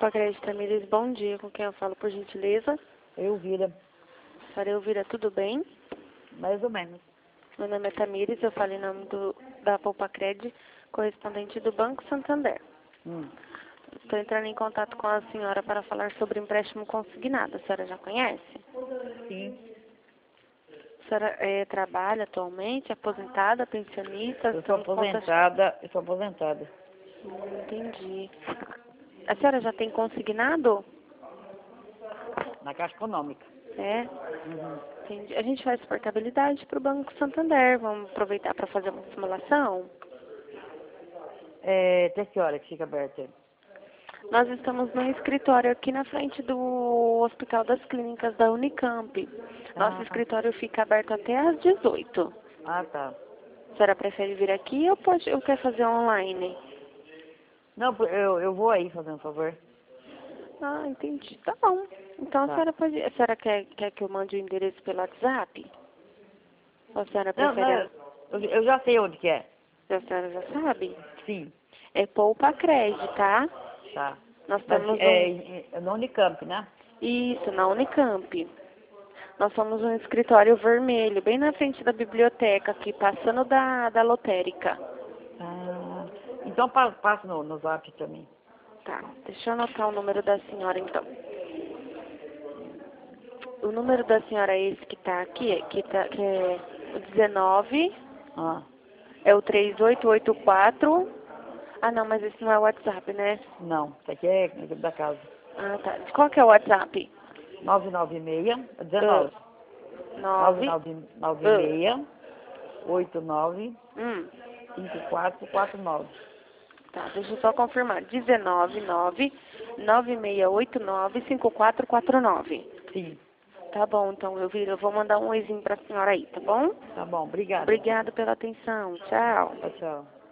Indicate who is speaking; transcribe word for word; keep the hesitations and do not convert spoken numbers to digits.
Speaker 1: Poupa Crédito Tamires, bom dia. Com quem eu falo, por gentileza?
Speaker 2: Elvira,
Speaker 1: Senhora Elvira, tudo bem?
Speaker 2: mais ou menos.
Speaker 1: Meu nome é Tamires, eu falo em nome do, da Poupa Crédito, correspondente do Banco Santander.
Speaker 2: Hum.
Speaker 1: Estou entrando em contato com a senhora para falar sobre empréstimo consignado. A senhora já conhece?
Speaker 2: Sim,
Speaker 1: A senhora eh, trabalha atualmente, aposentada, pensionista?
Speaker 2: eu sou
Speaker 1: Estamos contas...
Speaker 2: aposentada, eu sou aposentada.
Speaker 1: Hum, entendi. A senhora já tem consignado?
Speaker 2: Na Caixa Econômica.
Speaker 1: É?
Speaker 2: Uhum.
Speaker 1: Entendi. A gente faz portabilidade para o Banco Santander. Vamos aproveitar para fazer uma simulação?
Speaker 2: É, até que hora que fica aberta?
Speaker 1: Nós estamos no escritório aqui na frente do Hospital das Clínicas da Unicamp. Nosso
Speaker 2: Ah,
Speaker 1: escritório fica aberto até às dezoito.
Speaker 2: ah, tá.
Speaker 1: A senhora prefere vir aqui ou pode, ou quer fazer online?
Speaker 2: Não, eu, eu vou aí fazer um favor.
Speaker 1: Ah, entendi. Tá bom. Então a
Speaker 2: Tá.
Speaker 1: senhora pode. A senhora quer, quer que eu mande o endereço pelo WhatsApp? Ou a senhora
Speaker 2: Não,
Speaker 1: prefere.
Speaker 2: não, eu, eu já sei onde que é.
Speaker 1: A senhora já sabe?
Speaker 2: Sim,
Speaker 1: É Poupa Crédito, tá?
Speaker 2: tá.
Speaker 1: Nós
Speaker 2: Mas
Speaker 1: temos um.
Speaker 2: é, é no Unicamp, né?
Speaker 1: Isso, na Unicamp. Nós somos um escritório vermelho, bem na frente da biblioteca, aqui, passando da, da lotérica.
Speaker 2: Ah, então pa- passa no, no zap também.
Speaker 1: Tá, deixa eu anotar o número da senhora, então. O número da senhora é esse que tá aqui, que, tá, que é o dezenove,
Speaker 2: Ah,
Speaker 1: é o três oito oito quatro. Ah, não, mas esse não é o WhatsApp, né?
Speaker 2: não, isso aqui é da casa.
Speaker 1: Ah, tá. Qual que é o WhatsApp?
Speaker 2: nove nove seis,
Speaker 1: Ah,
Speaker 2: dezenove. nove
Speaker 1: nove.
Speaker 2: nove nove
Speaker 1: Ah,
Speaker 2: seis, oito nove,
Speaker 1: hum.
Speaker 2: cinco quatro quatro nove.
Speaker 1: Tá, deixa eu só confirmar. dezenove nove nove seis oito nove cinco quatro quatro nove.
Speaker 2: Sim,
Speaker 1: Tá bom, então, eu viro. Eu vou mandar um oizinho pra senhora aí, tá bom?
Speaker 2: tá bom, obrigada.
Speaker 1: Obrigada pela atenção. Tchau.
Speaker 2: Tchau, tchau.